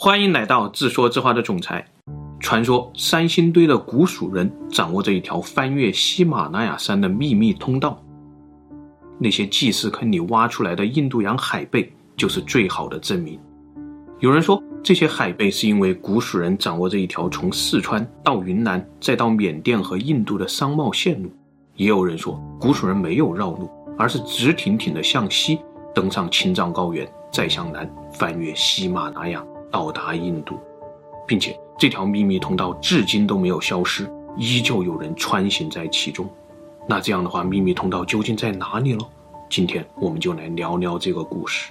欢迎来到自说自话的总裁。传说三星堆的古蜀人掌握着一条翻越喜马拉雅山的秘密通道，那些祭祀坑里挖出来的印度洋海贝就是最好的证明。有人说这些海贝是因为古蜀人掌握着一条从四川到云南再到缅甸和印度的商贸线路，也有人说古蜀人没有绕路，而是直挺挺地向西登上青藏高原，再向南翻越喜马拉雅到达印度，并且这条秘密通道至今都没有消失，依旧有人穿行在其中。那这样的话，秘密通道究竟在哪里呢？今天我们就来聊聊这个故事。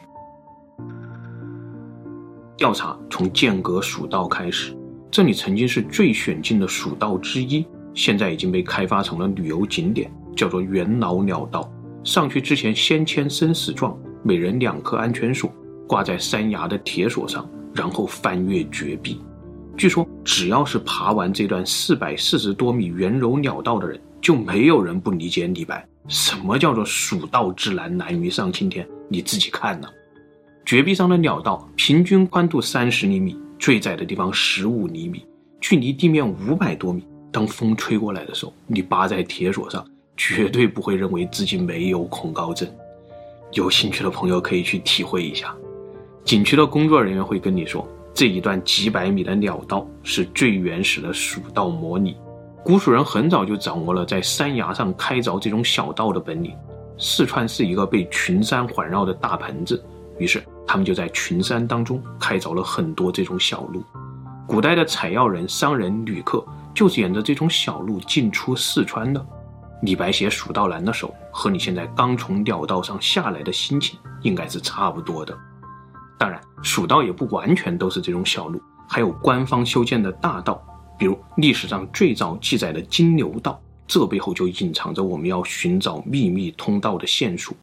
调查从剑阁蜀道开始，这里曾经是最选进的蜀道之一，现在已经被开发成了旅游景点，叫做元老鸟道。上去之前先签生死状，每人2颗安全锁，挂在山崖的铁索上，然后翻越绝壁。据说只要是爬完这段440多米圆柔鸟道的人，就没有人不理解李白什么叫做蜀道之难，难于上青天，你自己看呢。绝壁上的鸟道平均宽度30厘米，最窄的地方15厘米，距离地面500多米。当风吹过来的时候，你扒在铁索上，绝对不会认为自己没有恐高症。有兴趣的朋友可以去体会一下。景区的工作人员会跟你说，这一段几百米的鸟道是最原始的蜀道模拟。古蜀人很早就掌握了在山崖上开凿这种小道的本领。四川是一个被群山环绕的大盆子，于是他们就在群山当中开凿了很多这种小路。古代的采药人、商人、旅客就是沿着这种小路进出四川的。李白写《蜀道难》的时候，和你现在刚从鸟道上下来的心情应该是差不多的。当然，蜀道也不完全都是这种小路，还有官方修建的大道，比如历史上最早记载的金牛道，这背后就隐藏着我们要寻找秘密通道的线索。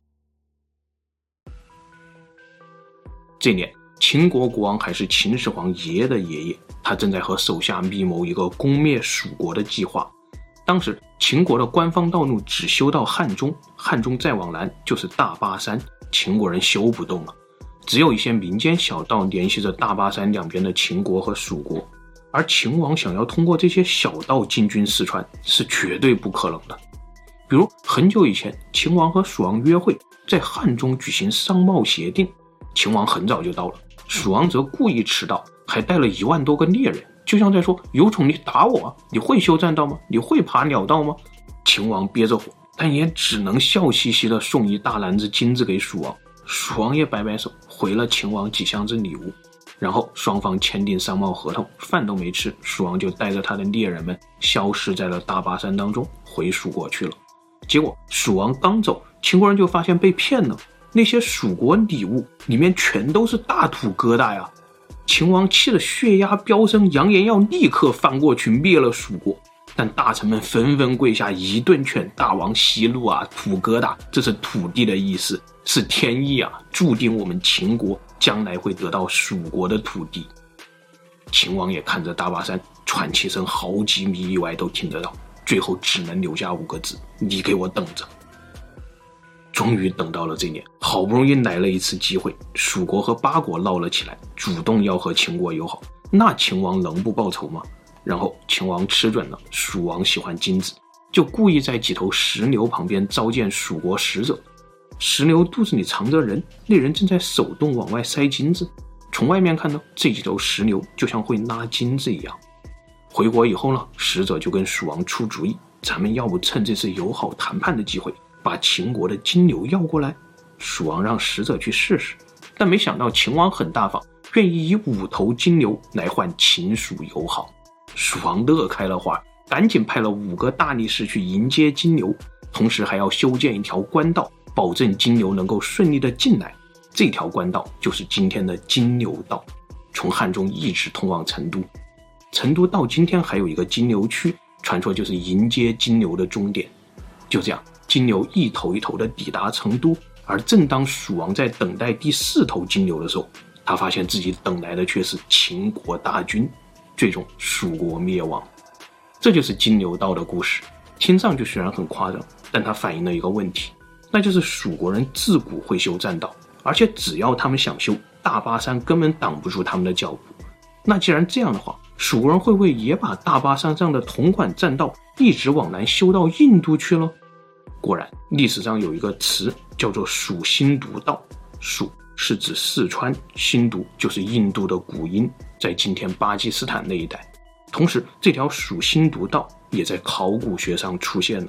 这年，秦国国王还是秦始皇爷爷的爷爷，他正在和手下密谋一个攻灭蜀国的计划。当时秦国的官方道路只修到汉中，汉中再往南就是大巴山，秦国人修不动了。只有一些民间小道联系着大巴山两边的秦国和蜀国，而秦王想要通过这些小道进军四川是绝对不可能的。比如很久以前，秦王和蜀王约会，在汉中举行商贸协定，秦王很早就到了，蜀王则故意迟到，还带了1万多个猎人，就像在说，有种你打我啊，你会修栈道吗？你会爬鸟道吗？秦王憋着火，但也只能笑嘻嘻地送一大篮子金子给蜀王，蜀王也摆摆手，回了秦王几箱子礼物。然后双方签订商贸合同，饭都没吃，蜀王就带着他的猎人们消失在了大巴山当中，回蜀国去了。结果蜀王刚走，秦国人就发现被骗了，那些蜀国礼物里面全都是大土疙瘩呀！秦王气得血压飙升，扬言要立刻翻过去灭了蜀国。但大臣们纷纷跪下，一顿劝大王息怒啊，土疙瘩这是土地的意思，是天意啊，注定我们秦国将来会得到蜀国的土地。秦王也看着大巴山，喘气声好几米以外都听得到，最后只能留下5个字：你给我等着。终于等到了这年，好不容易来了一次机会，蜀国和巴国闹了起来，主动要和秦国友好，那秦王能不报仇吗？然后秦王吃准了蜀王喜欢金子，就故意在几头石牛旁边召见蜀国使者。石牛肚子里藏着人，那人正在手动往外塞金子，从外面看呢，这几头石牛就像会拉金子一样。回国以后呢，使者就跟蜀王出主意，咱们要不趁这次友好谈判的机会，把秦国的金牛要过来。蜀王让使者去试试，但没想到秦王很大方，愿意以5头金牛来换秦蜀友好。蜀王乐开了花，赶紧派了5个大力士去迎接金牛，同时还要修建一条官道，保证金牛能够顺利的进来。这条官道就是今天的金牛道，从汉中一直通往成都。成都到今天还有一个金牛区，传说就是迎接金牛的终点。就这样，金牛一头一头的抵达成都，而正当蜀王在等待第4头金牛的时候，他发现自己等来的却是秦国大军，最终蜀国灭亡。这就是金牛道的故事，听上去虽然很夸张，但它反映了一个问题，那就是蜀国人自古会修栈道，而且只要他们想修，大巴山根本挡不住他们的脚步。 那既然这样的话，蜀国人会不会也把大巴山上的同款栈道一直往南修到印度去了？果然，历史上有一个词叫做蜀新毒道，蜀是指四川，新毒就是印度的古音，在今天巴基斯坦那一带。同时，这条蜀新毒道也在考古学上出现了。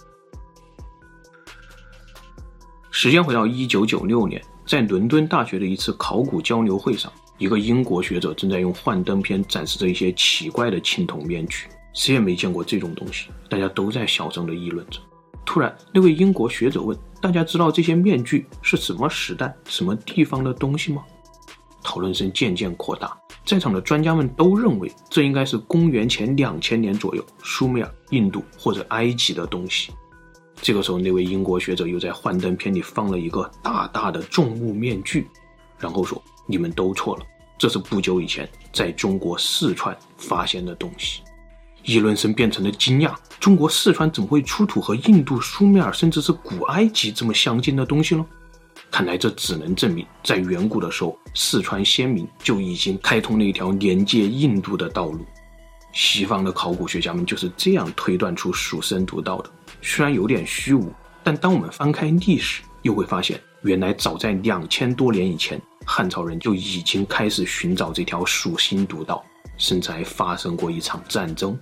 时间回到1996年，在伦敦大学的一次考古交流会上，一个英国学者正在用幻灯片展示着一些奇怪的青铜面具，谁也没见过这种东西，大家都在小声地议论着。突然，那位英国学者问，大家知道这些面具是什么时代、什么地方的东西吗？讨论声渐渐扩大，在场的专家们都认为这应该是公元前2000年左右苏美尔、印度或者埃及的东西。这个时候，那位英国学者又在幻灯片里放了一个大大的重木面具，然后说，你们都错了，这是不久以前在中国四川发现的东西。议论声变成了惊讶，中国四川怎么会出土和印度、苏美尔甚至是古埃及这么相近的东西呢？看来这只能证明，在远古的时候，四川先民就已经开通了一条连接印度的道路。西方的考古学家们就是这样推断出蜀深毒道的。虽然有点虚无，但当我们翻开历史，又会发现，原来早在2000多年以前，汉朝人就已经开始寻找这条蜀新毒道，甚至还发生过一场战争。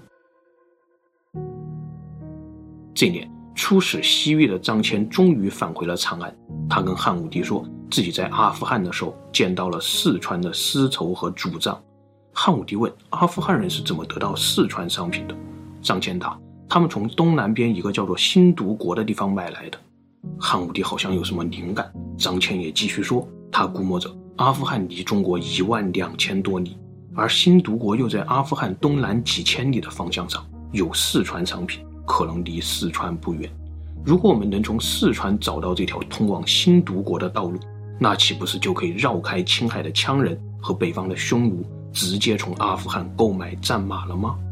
这年，出使西域的张骞终于返回了长安。他跟汉武帝说，自己在阿富汗的时候见到了四川的丝绸和竹杖。汉武帝问，阿富汗人是怎么得到四川商品的？张骞答，他们从东南边一个叫做新毒国的地方买来的。汉武帝好像有什么灵感，张骞也继续说，他估摸着阿富汗离中国12000多里，而新毒国又在阿富汗东南几千里的方向上，有四川商品，可能离四川不远。如果我们能从四川找到这条通往新毒国的道路，那岂不是就可以绕开青海的羌人和北方的匈奴，直接从阿富汗购买战马了吗？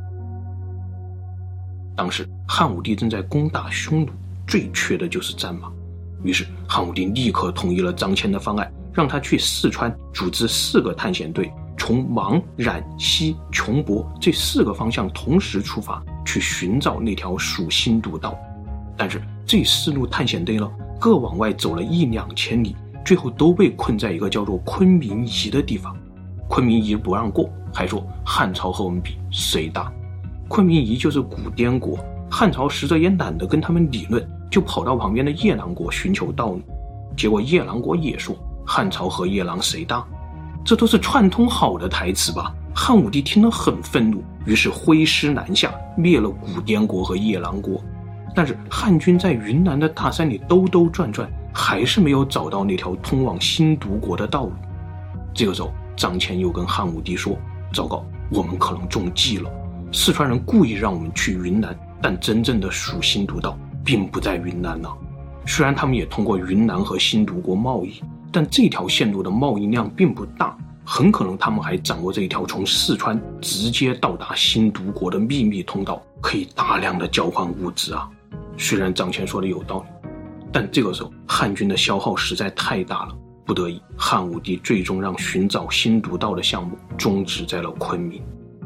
当时汉武帝正在攻打匈奴，最缺的就是战马。于是汉武帝立刻同意了张骞的方案，让他去四川组织4个探险队，从芒、冉、西、穷博这4个方向同时出发，去寻找那条蜀新毒道。但是这4路探险队呢，各往外走了1-2千里，最后都被困在一个叫做昆明夷的地方。昆明夷不让过，还说汉朝和我们比谁大。昆明夷就是古滇国，汉朝使者也懒得跟他们理论，就跑到旁边的夜郎国寻求道路。结果夜郎国也说汉朝和夜郎谁大。这都是串通好的台词吧？汉武帝听了很愤怒，于是挥师南下，灭了古滇国和夜郎国。但是汉军在云南的大山里兜兜转转，还是没有找到那条通往新毒国的道路。这个时候张骞又跟汉武帝说，糟糕，我们可能中计了，四川人故意让我们去云南，但真正的蜀新毒道并不在云南啊。虽然他们也通过云南和新毒国贸易，但这条线路的贸易量并不大，很可能他们还掌握着一条从四川直接到达新毒国的秘密通道，可以大量的交换物资啊。虽然张骞说的有道理，但这个时候汉军的消耗实在太大了，不得已汉武帝最终让寻找新毒道的项目终止在了昆明。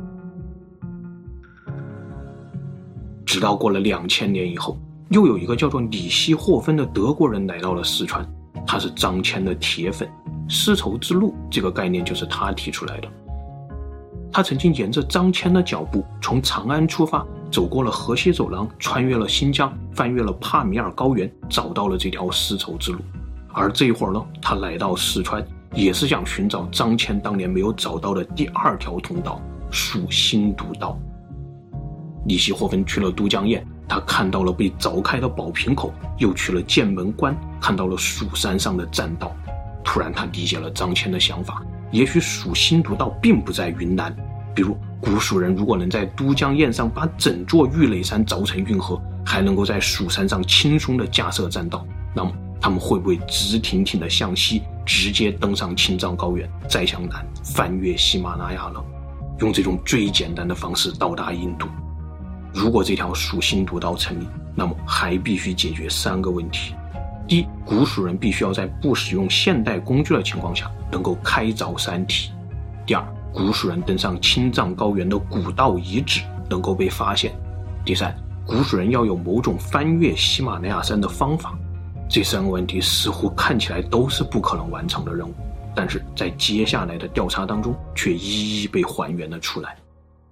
直到过了2000年以后，又有一个叫做里希霍芬的德国人来到了四川，他是张骞的铁粉，丝绸之路这个概念就是他提出来的。他曾经沿着张骞的脚步从长安出发，走过了河西走廊，穿越了新疆，翻越了帕米尔高原，找到了这条丝绸之路。而这一会儿呢，他来到四川，也是想寻找张骞当年没有找到的第2条通道——蜀新毒道。里希霍芬去了都江堰，他看到了被凿开的宝瓶口，又去了剑门关，看到了蜀山上的栈道。突然他理解了张骞的想法，也许蜀新毒道并不在云南。比如古蜀人如果能在都江堰上把整座玉垒山凿成运河，还能够在蜀山上轻松地架设栈道，那么他们会不会直挺挺地向西，直接登上青藏高原，再向南翻越喜马拉雅呢？用这种最简单的方式到达印度。如果这条蜀新毒道成立，那么还必须解决3个问题。第一，古蜀人必须要在不使用现代工具的情况下能够开凿山体。第二， 古蜀人登上青藏高原的古道遗址能够被发现。第三，古蜀人要有某种翻越喜马拉雅山的方法。这三个问题似乎看起来都是不可能完成的任务，但是在接下来的调查当中却一一被还原了出来。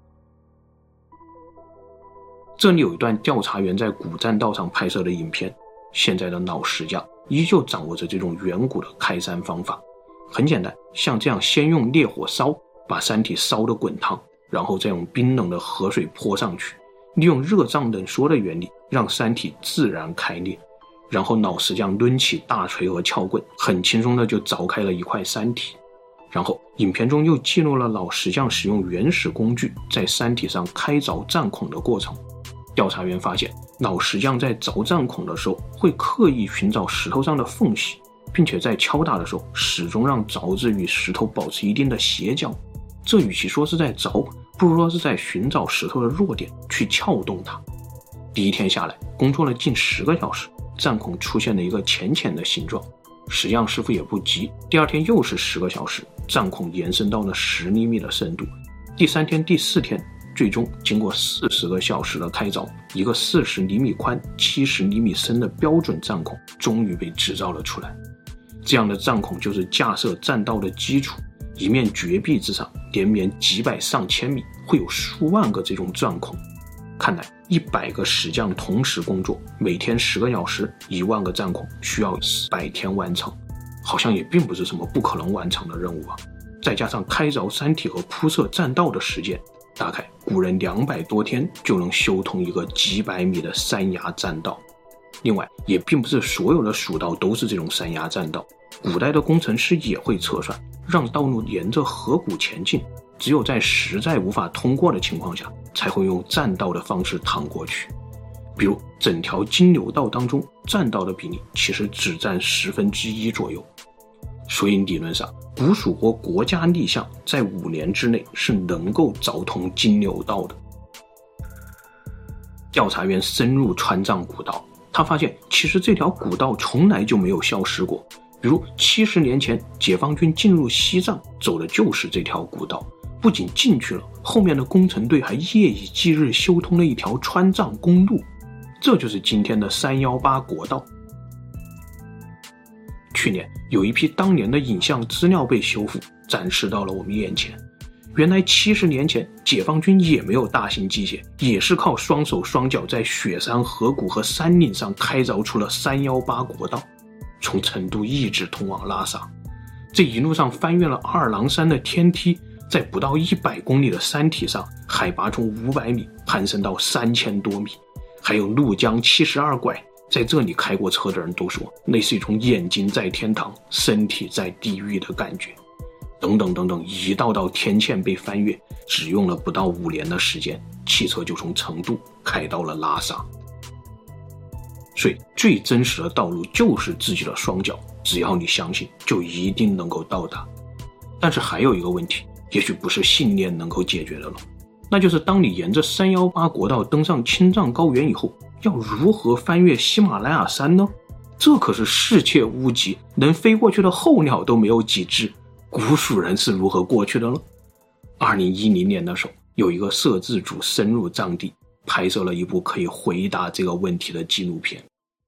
这里有一段调查员在古栈道上拍摄的影片，现在的老石匠依旧掌握着这种远古的开山方法。很简单，像这样先用烈火烧，把山体烧得滚烫，然后再用冰冷的河水泼上去，利用热胀冷缩的原理让山体自然开裂，然后老石匠抡起大锤和撬棍，很轻松的就凿开了一块山体。然后影片中又记录了老石匠使用原始工具在山体上开凿钻孔的过程。调查员发现，老石匠在凿钻孔的时候会刻意寻找石头上的缝隙，并且在敲打的时候始终让凿子与石头保持一定的斜角。这与其说是在凿，不如说是在寻找石头的弱点去撬动它。第一天下来，工作了近10个小时，钻孔出现了一个浅浅的形状。石匠师傅也不急，第二天又是10个小时，钻孔延伸到了10厘米的深度。第3天、第4天，最终经过40个小时的开凿，一个40厘米宽、70厘米深的标准钻孔终于被制造了出来。这样的钻孔就是架设栈道的基础，一面绝壁之上连绵几百上千米，会有数万个这种钻孔。看来100个石匠同时工作，每天10个小时，1万个钻孔需要400天完成，好像也并不是什么不可能完成的任务啊。再加上开凿山体和铺设栈道的时间，大概古人200多天就能修通一个几百米的山崖栈道。另外，也并不是所有的蜀道都是这种山崖栈道，古代的工程师也会测算，让道路沿着河谷前进，只有在实在无法通过的情况下，才会用栈道的方式趟过去。比如整条金牛道当中，栈道的比例其实只占1/10左右。所以理论上，古蜀国国家立项在5年之内是能够凿通金牛道的。调查员深入川藏古道，他发现其实这条古道从来就没有消失过。比如70年前解放军进入西藏走的就是这条古道，不仅进去了，后面的工程队还夜以继日修通了一条川藏公路，这就是今天的318国道。去年有一批当年的影像资料被修复，展示到了我们眼前。原来70年前解放军也没有大型机械，也是靠双手双脚在雪山河谷和山岭上开凿出了318国道，从成都一直通往拉萨。这一路上翻越了2郎山的天梯，在不到100公里的山体上，海拔从500米攀升到3000多米，还有怒江72拐，在这里开过车的人都说，那是一种眼睛在天堂，身体在地狱的感觉。等等等等，一道道天堑被翻越，只用了不到5年的时间，汽车就从成都开到了拉萨。所以最真实的道路就是自己的双脚，只要你相信，就一定能够到达。但是还有一个问题，也许不是信念能够解决的了，那就是当你沿着318国道登上青藏高原以后，要如何翻越喜马拉雅山呢？这可是世界屋脊，能飞过去的候鸟都没有几只，古蜀人是如何过去的呢？2010年的时候，有一个摄制组深入藏地，拍摄了一部可以回答这个问题的纪录片。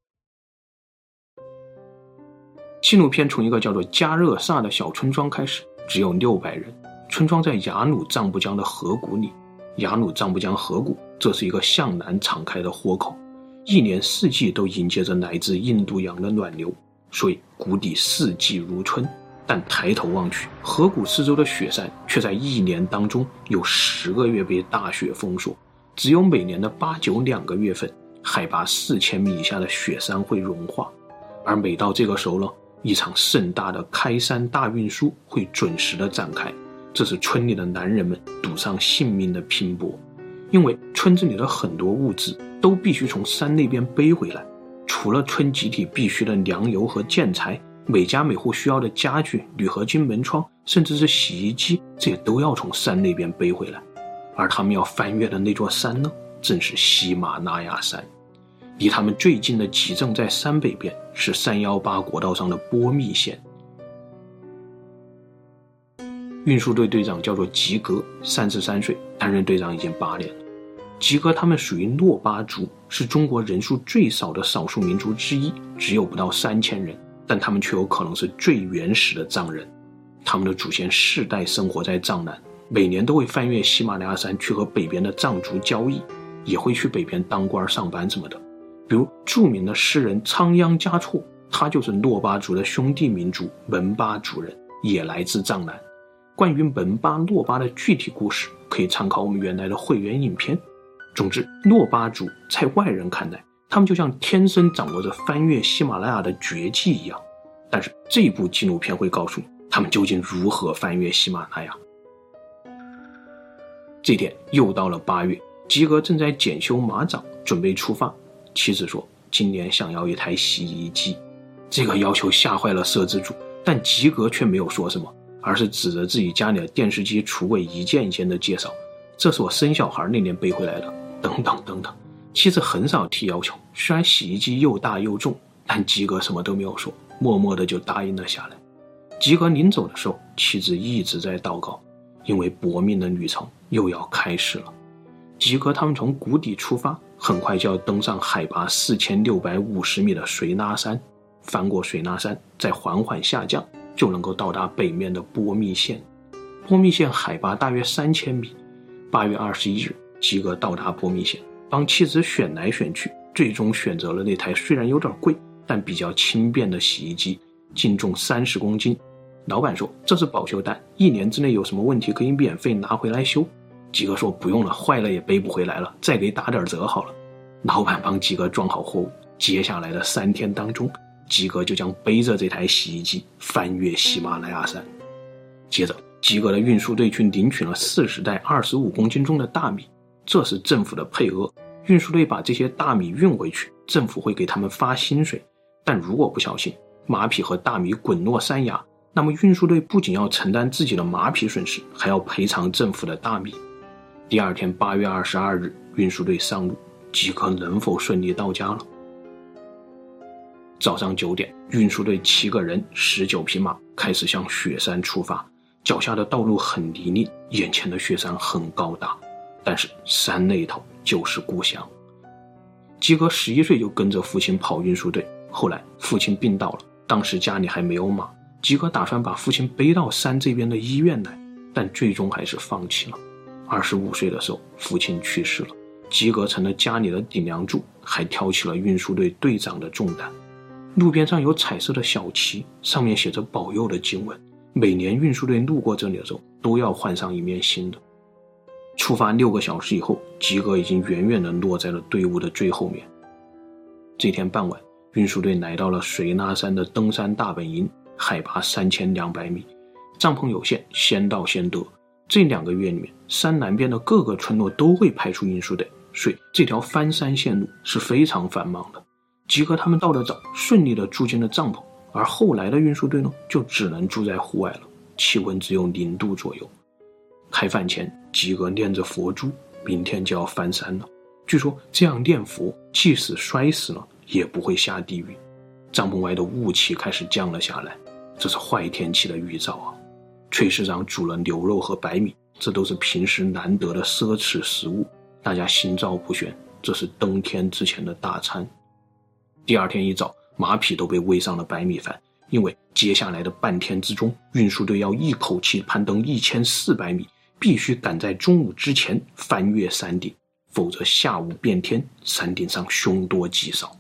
纪录片从一个叫做加热萨的小村庄开始，只有600人。村庄在雅鲁藏布江的河谷里。雅鲁藏布江河谷，这是一个向南敞开的豁口，一年4季都迎接着来自印度洋的暖流，所以谷底4季如春。但抬头望去，河谷四周的雪山却在1年当中有10个月被大雪封锁，只有每年的8、9两个月份，海拔4000米以下的雪山会融化。而每到这个时候呢，一场盛大的开山大运输会准时的展开，这是村里的男人们赌上性命的拼搏。因为村子里的很多物资都必须从山那边背回来，除了村集体必须的粮油和建材，每家每户需要的家具、铝合金门窗，甚至是洗衣机，这也都要从山那边背回来。而他们要翻越的那座山呢，正是喜马拉雅山。离他们最近的集镇在山北边，是318国道上的波密县。 运输队队长叫做吉格，33岁，担任队长已经8年了。吉格他们属于诺巴族，是中国人数最少的少数民族之一，只有不到3000人，但他们却有可能是最原始的藏人。他们的祖先世代生活在藏南，每年都会翻越喜马拉雅山去和北边的藏族交易，也会去北边当官上班什么的。比如著名的诗人仓央嘉措，他就是诺巴族的兄弟民族门巴族人，也来自藏南。关于门巴诺巴的具体故事，可以参考我们原来的会员影片。总之，诺巴族在外人看来，他们就像天生掌握着翻越喜马拉雅的绝技一样。但是这部纪录片会告诉你，他们究竟如何翻越喜马拉雅。这天又到了8月，吉格正在检修马掌，准备出发。妻子说今年想要一台洗衣机。这个要求吓坏了摄制组，但吉格却没有说什么，而是指着自己家里的电视机橱柜一件一件的介绍，这是我生小孩那年背回来的，等等等等。妻子很少提要求，虽然洗衣机又大又重，但吉格什么都没有说，默默的就答应了下来。吉格临走的时候，妻子一直在祷告，因为搏命的旅程又要开始了。吉格他们从谷底出发，很快就要登上海拔4650米的水纳山，翻过水纳山，再缓缓下降，就能够到达北面的波密县。波密县海拔大约3000米。8月21日，吉格到达波密县，帮妻子选来选去，最终选择了那台虽然有点贵，但比较轻便的洗衣机，净重30公斤。老板说这是保修单，1年之内有什么问题可以免费拿回来修。吉格说不用了，坏了也背不回来了，再给打点折好了。老板帮吉格装好货物，接下来的3天当中，吉格就将背着这台洗衣机翻越喜马拉雅山。接着吉格的运输队去领取了40袋25公斤重的大米，这是政府的配额，运输队把这些大米运回去，政府会给他们发薪水，但如果不小心马匹和大米滚落山崖，那么运输队不仅要承担自己的马匹损失，还要赔偿政府的大米。第二天8月22日，运输队上路，吉格能否顺利到家了？早上9点，运输队7个人19匹马开始向雪山出发，脚下的道路很泥泞，眼前的雪山很高大，但是山那头就是故乡。吉格11岁就跟着父亲跑运输队，后来父亲病倒了，当时家里还没有马，吉格打算把父亲背到山这边的医院来，但最终还是放弃了。25岁的时候，父亲去世了，吉格成了家里的顶梁柱，还挑起了运输队队长的重担。路边上有彩色的小旗，上面写着保佑的经文，每年运输队路过这里的时候都要换上一面新的。出发6个小时以后，吉格已经远远地落在了队伍的最后面。这天傍晚，运输队来到了水纳山的登山大本营，海拔3200米，帐篷有限，先到先得。这2个月里面，山南边的各个村落都会派出运输队，所以这条翻山线路是非常繁忙的。吉格他们到得早，顺利地住进了帐篷，而后来的运输队呢，就只能住在户外了，气温只有0度左右。开饭前，吉格念着佛珠，明天就要翻山了。据说这样念佛，即使摔死了也不会下地狱。帐篷外的雾气开始降了下来，这是坏天气的预兆啊！炊事长煮了牛肉和白米，这都是平时难得的奢侈食物，大家心照不宣，这是登天之前的大餐。第二天一早，马匹都被喂上了白米饭，因为接下来的半天之中，运输队要一口气攀登1400米，必须赶在中午之前翻越山顶，否则下午变天，山顶上凶多吉少。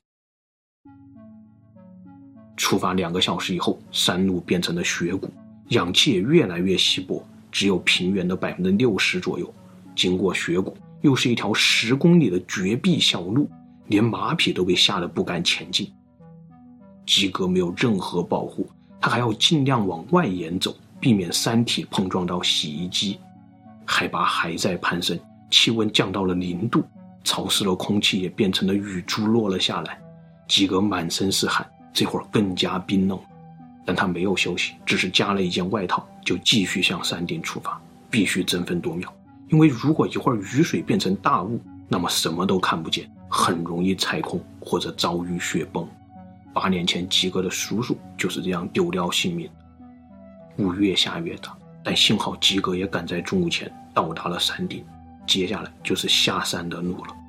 出发2个小时以后，山路变成了雪谷，氧气也越来越稀薄，只有平原的60%左右。经过雪谷，又是一条10公里的绝壁小路，连马匹都被吓得不敢前进。吉格没有任何保护，他还要尽量往外沿走，避免山体碰撞到洗衣机。海拔还在攀升，气温降到了0度，潮湿的空气也变成了雨珠落了下来。吉格满身是汗，这会儿更加冰冷，但他没有休息，只是加了一件外套，就继续向山顶出发，必须争分夺秒，因为如果一会儿雨水变成大雾，那么什么都看不见，很容易踩空或者遭遇雪崩。8年前吉格的叔叔就是这样丢掉性命。雾越下越大， 但幸好吉格也赶在中午前到达了山顶，接下来就是下山的路了。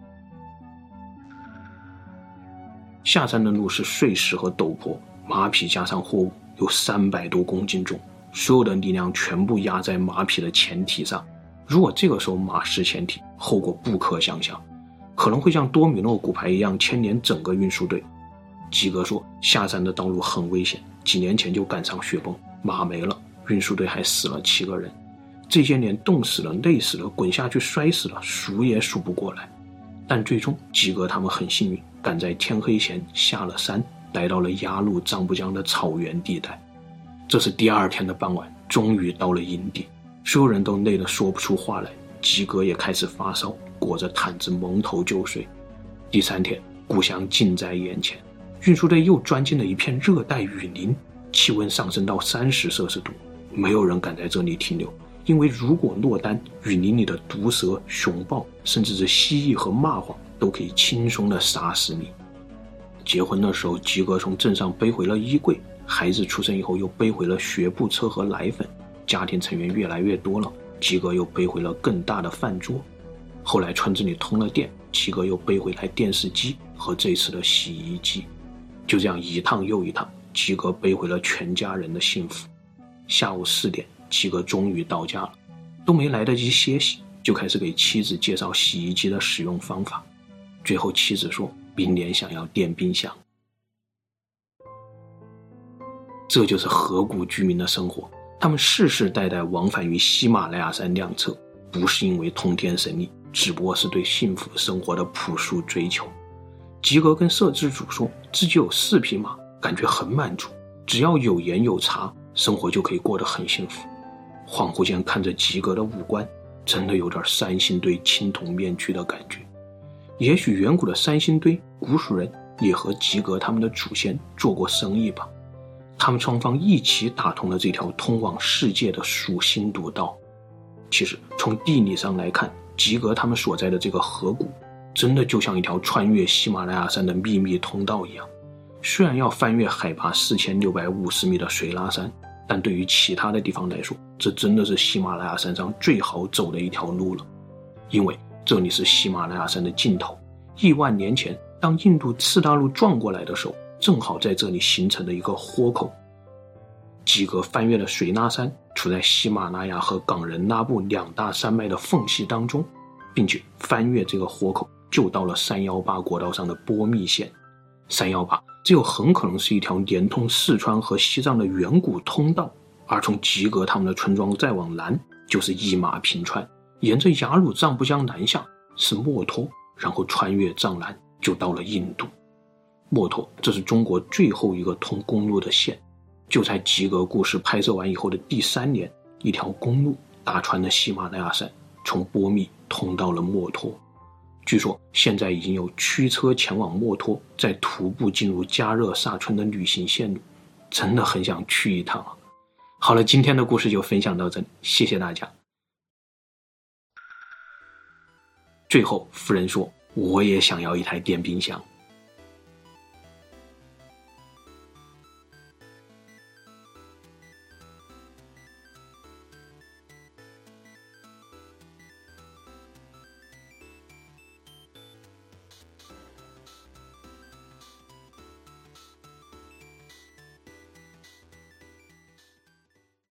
下山的路是碎石和陡坡，马匹加上货物有300多公斤重，所有的力量全部压在马匹的前蹄上。如果这个时候马失前蹄，后果不可想象，可能会像多米诺骨牌一样牵连整个运输队。吉格说，下山的道路很危险，几年前就赶上雪崩，马没了，运输队还死了7个人，这些年冻死了、累死了、滚下去摔死了，数也数不过来。但最终吉格他们很幸运，赶在天黑前下了山，来到了鸭绿藏布江的草原地带。这是第2天的傍晚，终于到了营地，所有人都累得说不出话来，吉格也开始发烧，裹着毯子蒙头就睡。第3天，故乡近在眼前，运输队又钻进了一片热带雨林，气温上升到30摄氏度，没有人敢在这里停留，因为如果落单，雨林里的毒蛇、熊豹，甚至是蜥蜴和蚂蟥都可以轻松地杀死你。结婚的时候，吉格从镇上背回了衣柜，孩子出生以后又背回了学步车和奶粉，家庭成员越来越多了，吉格又背回了更大的饭桌。后来村子里通了电，吉格又背回来电视机和这次的洗衣机。就这样一趟又一趟，吉格背回了全家人的幸福。下午4点，吉格终于到家了，都没来得及歇息，就开始给妻子介绍洗衣机的使用方法。最后妻子说，明年想要电冰箱。这就是河谷居民的生活，他们世世代代往返于喜马拉雅山两侧，不是因为通天神力，只不过是对幸福生活的朴素追求。吉格跟摄制组说，自己有4匹马，感觉很满足，只要有盐有茶，生活就可以过得很幸福。恍惚间看着吉格的五官，真的有点三星堆青铜面具的感觉。也许远古的三星堆古蜀人也和吉格他们的祖先做过生意吧，他们双方一起打通了这条通往世界的蜀新毒道。其实从地理上来看，吉格他们所在的这个河谷真的就像一条穿越喜马拉雅山的秘密通道一样。虽然要翻越海拔4650米的水拉山，但对于其他的地方来说，这真的是喜马拉雅山上最好走的一条路了。因为这里是喜马拉雅山的尽头，1万年前当印度次大陆撞过来的时候，正好在这里形成了一个豁口。吉格翻越了水拉山，处在喜马拉雅和冈仁拉布2大山脉的缝隙当中，并且翻越这个豁口就到了318国道上的波密县。318这又很可能是一条连通四川和西藏的远古通道，而从吉格他们的村庄再往南就是一马平川，沿着雅鲁藏布江南下是墨脱，然后穿越藏南就到了印度。墨脱这是中国最后一个通公路的县，就在吉格故事拍摄完以后的第3年，一条公路打穿了喜马拉雅山，从波密通到了墨脱。据说现在已经有驱车前往墨脱，再徒步进入加热萨村的旅行线路，真的很想去一趟啊。好了，今天的故事就分享到这里，谢谢大家。最后夫人说，我也想要一台电冰箱。